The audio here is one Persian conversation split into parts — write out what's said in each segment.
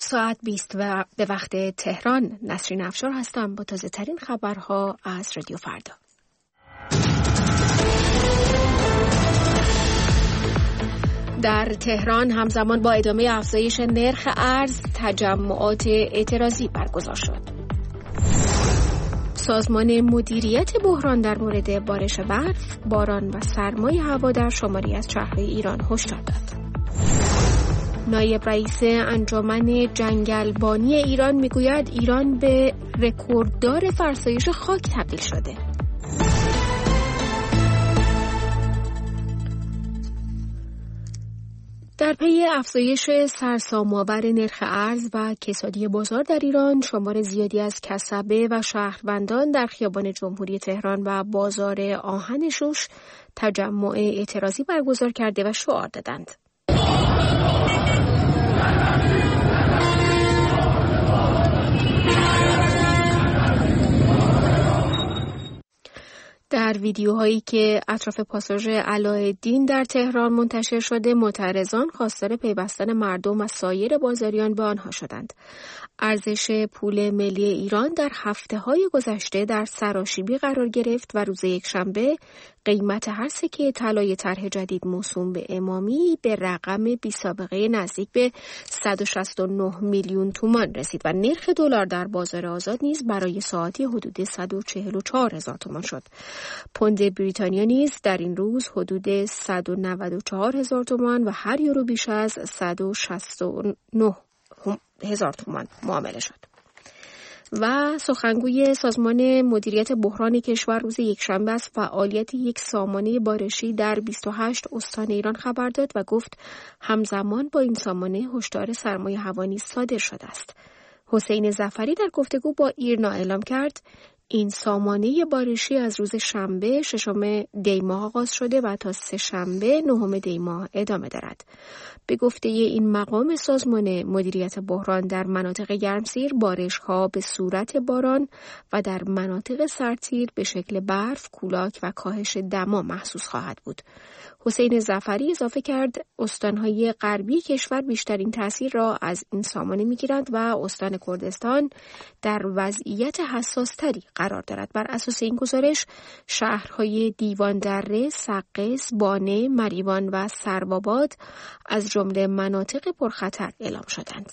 ساعت 20 و به وقت تهران. نسرین افشار هستم با تازه ترین خبرها از رادیو فردا. در تهران همزمان با ادامه افزایش نرخ ارز تجمعات اعتراضی برگزار شد. سازمان مدیریت بحران در مورد بارش برف، باران و سرمای هوا در شماری از شهرهای ایران هشدار داد. نایب رئیس انجمن جنگلبانی ایران میگوید ایران به رکورددار فرسایش خاک تبدیل شده. در پی افزایش سرسام‌آور نرخ ارز و کسادی بازار در ایران، شمار زیادی از کسبه و شهروندان در خیابان جمهوری تهران و بازار آهن شوش تجمع اعتراضی برگزار کرده و شعار دادند. در ویدیوهایی که اطراف پاساژ علاءالدین در تهران منتشر شده، معترضان خواستار پیوستن مردم و سایر بازاریان به آنها شدند. ارزش پول ملی ایران در هفته‌های گذشته در سراشیبی قرار گرفت و روز یکشنبه قیمت هر سکه طلای طرح جدید موسوم به امامی به رقم بی‌سابقه نزدیک به 169 میلیون تومان رسید و نرخ دلار در بازار آزاد نیز برای ساعتی حدود 144,000 تومان شد. پوند بریتانیا نیز در این روز حدود 194,000 تومان و هر یورو بیش از 169,000 تومان معامله شد. و سخنگوی سازمان مدیریت بحران کشور روز یکشنبه از فعالیت یک سامانه بارشی در 28 استان ایران خبر داد و گفت همزمان با این سامانه هشدار سرمای هوا نیز صادر شده است. حسین ظفری در گفتگو با ایرنا اعلام کرد این سامانه بارشی از روز شنبه 6 دی ماه آغاز شده و تا سه‌شنبه 9 دی ماه ادامه دارد. به گفته این مقام سازمان مدیریت بحران در مناطق گرمسیر بارش‌ها به صورت باران و در مناطق سردسیر به شکل برف، کولاک و کاهش دما محسوس خواهد بود. حسین ظفری اضافه کرد استان‌های غربی کشور بیشترین تأثیر را از این سامانه می‌گیرند و استان کردستان در وضعیت حساس‌تری قرار دارد. بر اساس این گزارش شهرهای دیواندره، سقز، بانه، مریوان و سروآباد از جمله مناطق پرخطر اعلام شدند.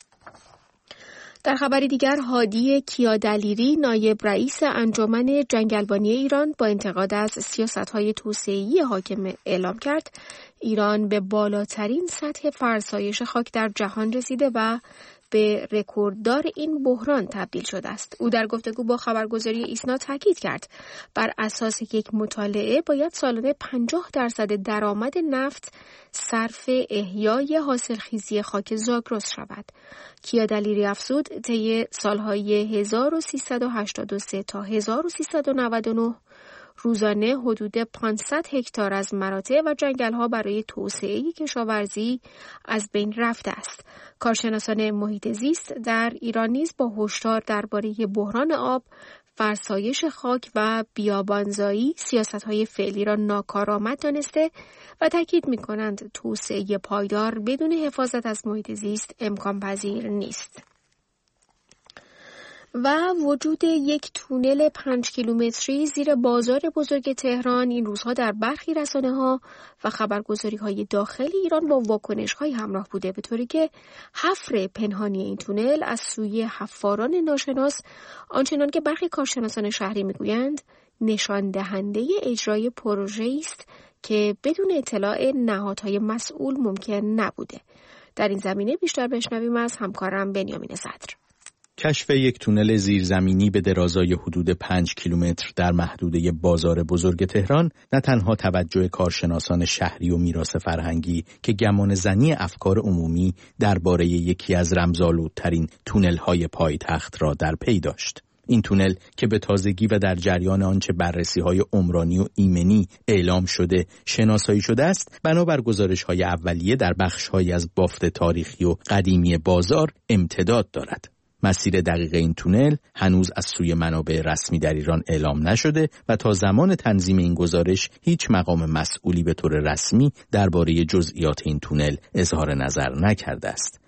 در خبری دیگر، هادی کیادلیری نایب رئیس انجمن جنگلبانی ایران با انتقاد از سیاست‌های توسعه‌ای حاکم اعلام کرد ایران به بالاترین سطح فرسایش خاک در جهان رسیده و به رکورددار این بحران تبدیل شده است. او در گفتگو با خبرگزاری ایسنا تاکید کرد بر اساس یک مطالعه باید سالانه 50% درآمد نفت صرف احیای حاصلخیزی خاک زاگرس شود. کیادلیری افزود طی سالهای 1383 تا 1399 روزانه حدود 500 هکتار از مراتع و جنگل‌ها برای توسعه کشاورزی از بین رفته است. کارشناسان محیط زیست در ایران نیز با هشدار درباره بحران آب، فرسایش خاک و بیابانزایی سیاست‌های فعلی را ناکارآمد دانسته و تاکید می‌کنند توسعه پایدار بدون حفاظت از محیط زیست امکان پذیر نیست. و وجود یک تونل 5 کیلومتری زیر بازار بزرگ تهران این روزها در برخی رسانه‌ها و خبرگزاری‌های داخلی ایران با واکنش‌های همراه بوده، به طوری که حفر پنهانی این تونل از سوی حفاران ناشناس آنچنان که برخی کارشناسان شهری می‌گویند نشان دهنده اجرای پروژه‌ای است که بدون اطلاع نهادهای مسئول ممکن نبوده. در این زمینه بیشتر بشنویم از همکارم بنیامین صدر. کشف یک تونل زیرزمینی به درازای حدود 5 کیلومتر در محدوده بازار بزرگ تهران نه تنها توجه کارشناسان شهری و میراث فرهنگی که گمانه‌زنی افکار عمومی درباره یکی از رمزآلودترین تونل‌های پایتخت را در پی داشت. این تونل که به تازگی و در جریان آنچه بررسی‌های عمرانی و ایمنی اعلام شده شناسایی شده است، بنابر گزارش‌های اولیه در بخش‌هایی از بافت تاریخی و قدیمی بازار امتداد دارد. مسیر دقیق این تونل هنوز از سوی منابع رسمی در ایران اعلام نشده و تا زمان تنظیم این گزارش هیچ مقام مسئولی به طور رسمی درباره جزئیات این تونل اظهار نظر نکرده است.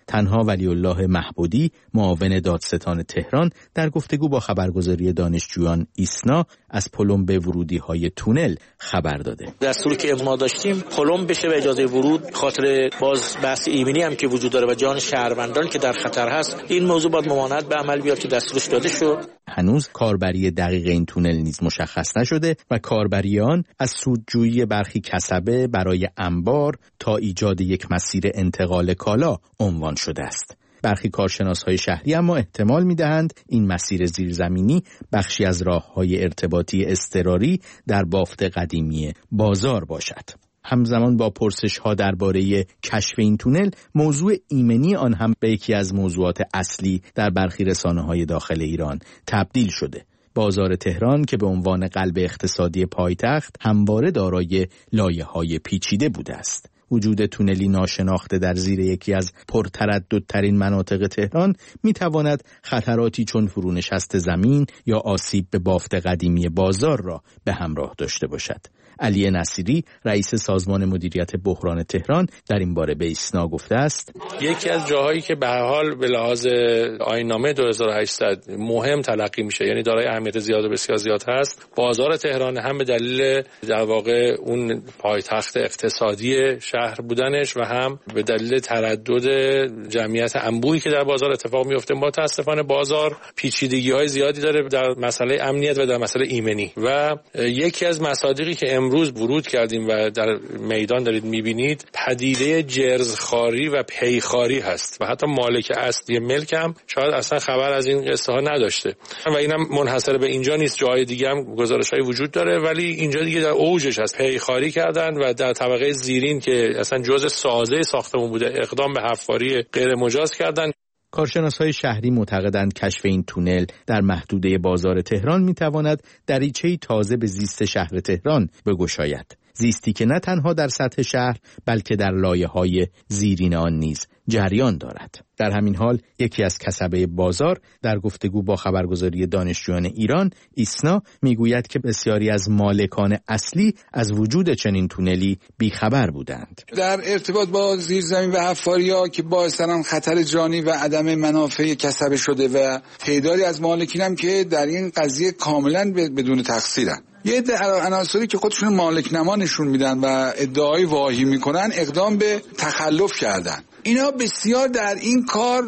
تنها ولی الله محبودی معاون دادستان تهران در گفتگو با خبرگزاری دانشجویان ایسنا از پلمب ورودی‌های تونل خبر داده. دستوری که ما داشتیم پلمب بشه و اجازه ورود، خاطر باز بحث ایمنی هم که وجود داره و جان شهروندان که در خطر هست، این موضوع باید ممانعت به عمل بیاد که دستورش داده شد. هنوز کاربری دقیق این تونل نیز مشخص نشده و کاربریان از سودجویی برخی کسبه برای انبار تا ایجاد یک مسیر انتقال کالا عنوان شده است. برخی کارشناس‌های شهری اما احتمال می‌دهند این مسیر زیرزمینی بخشی از راه‌های ارتباطی اضطراری در بافت قدیمی بازار باشد. همزمان با پرسش‌ها درباره کشف این تونل، موضوع ایمنی آن هم به یکی از موضوعات اصلی در برخی رسانه‌های داخل ایران تبدیل شده. بازار تهران که به عنوان قلب اقتصادی پایتخت همواره دارای لایه‌های پیچیده بوده است. وجود تونلی ناشناخته در زیر یکی از پرترددترین مناطق تهران می‌تواند خطراتی چون فرونشست زمین یا آسیب به بافت قدیمی بازار را به همراه داشته باشد. علی نصیری رئیس سازمان مدیریت بحران تهران در این باره به ایسنا گفته است: یکی از جاهایی که به هر حال به لحاظ آیین‌نامه 2800 مهم تلقی میشه، یعنی دارای اهمیت زیاد و بسیار زیاد هست، بازار تهران، هم به دلیل در واقع اون پایتخت اقتصادی شهر بودنش و هم به دلیل تردد جمعیت انبوهی که در بازار اتفاق میفته. متاسفانه بازار پیچیدگی‌های زیادی داره در مسئله امنیت و در مسئله ایمنی و یکی از مصادیقی که امروز ورود کردیم و در میدان دارید میبینید پدیده جرزخواری و پیخواری هست و حتی مالک اصلی ملک هم شاید اصلا خبر از این قصه ها نداشته و اینم منحصر به اینجا نیست، جای دیگه هم گزارش‌های وجود داره، ولی اینجا دیگه در اوجش هست. پیخواری کردن و در طبقه زیرین که اصلا جزء سازه ساختمون بوده اقدام به حفاری غیر مجاز کردن. کارشناس‌های شهری معتقدند کشف این تونل در محدوده بازار تهران می‌تواند دریچه‌ای تازه به زیست شهر تهران بگشاید. زیستی که نه تنها در سطح شهر بلکه در لایه‌های زیرین آن نیز جریان دارد. در همین حال یکی از کسبه بازار در گفتگو با خبرگزاری دانشجویان ایران ایسنا میگوید که بسیاری از مالکان اصلی از وجود چنین تونلی بیخبر بودند. در ارتباط با زیرزمین و حفاری‌ها که باعث خطر جانی و عدم منافع کسبه شده و تعدادی از مالکین هم که در این قضیه کاملا بدون تقصیرن. یه عده عناصری که خودشون مالک نما نشون میدن و ادعای واهی میکنن اقدام به تخلف کردن. اینا بسیار در این کار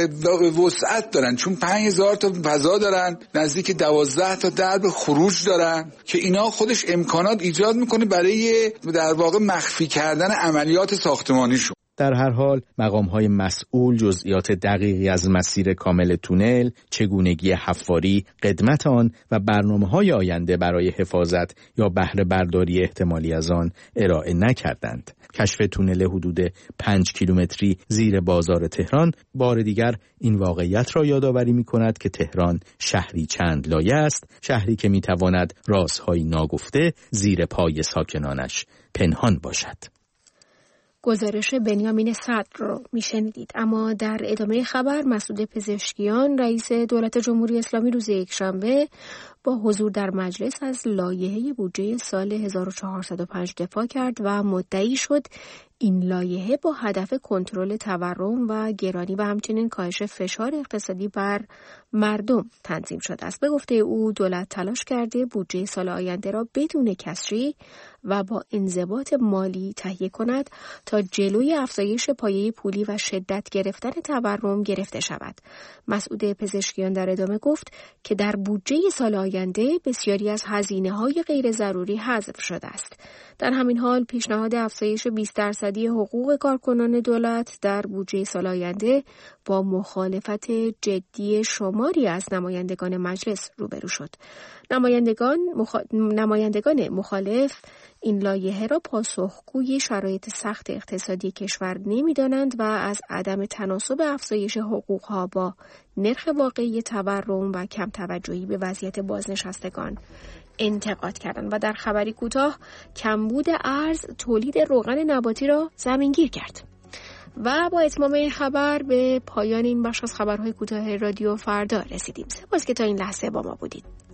وسعت دارن، چون 5000 تا فضا دارن، نزدیک 12 تا درب خروج دارن که اینا خودش امکانات ایجاد میکنه برای در واقع مخفی کردن عملیات ساختمانیشون. در هر حال مقام‌های مسئول جزئیات دقیقی از مسیر کامل تونل، چگونگی حفاری، قدمت آن و برنامه‌های آینده برای حفاظت یا بهره برداری احتمالی از آن ارائه نکردند. کشف تونل حدود 5 کیلومتری زیر بازار تهران بار دیگر این واقعیت را یادآوری می‌کند که تهران شهری چند لایه است، شهری که می‌تواند رازهای ناگفته زیر پای ساکنانش پنهان باشد. گزارش بنیامین صدر رو میشنیدید. اما در ادامه خبر مسعود پزشکیان رئیس دولت جمهوری اسلامی روز یکشنبه با حضور در مجلس از لایحه بودجه سال 1405 دفاع کرد و مدعی شد این لایحه با هدف کنترل تورم و گرانی و همچنین کاهش فشار اقتصادی بر مردم تنظیم شده است. به گفته او دولت تلاش کرده بودجه سال آینده را بدون کسری و با انضباط مالی تهیه کند تا جلوی افزایش پایه پولی و شدت گرفتن تورم گرفته شود. مسعود پزشکیان در ادامه گفت که در بودجه سال آینده بسیاری از هزینه‌های غیر ضروری حذف شده است. در همین حال پیشنهاد افزایش 20% حقوق کارکنان دولت در بودجه سال آینده با مخالفت جدی شماری از نمایندگان مجلس روبرو شد. نمایندگان مخالف این لایحه را پاسخگوی شرایط سخت اقتصادی کشور نمی‌دانند و از عدم تناسب افزایش حقوق‌ها با نرخ واقعی تورم و کم توجهی به وضعیت بازنشستگان انتقاد کردند و در خبری کوتاه کمبود ارز تولید روغن نباتی را زمینگیر کرد. و با اتمام این خبر به پایان این بخش از خبرهای کوتاه رادیو فردا رسیدیم. سپاس که تا این لحظه با ما بودید.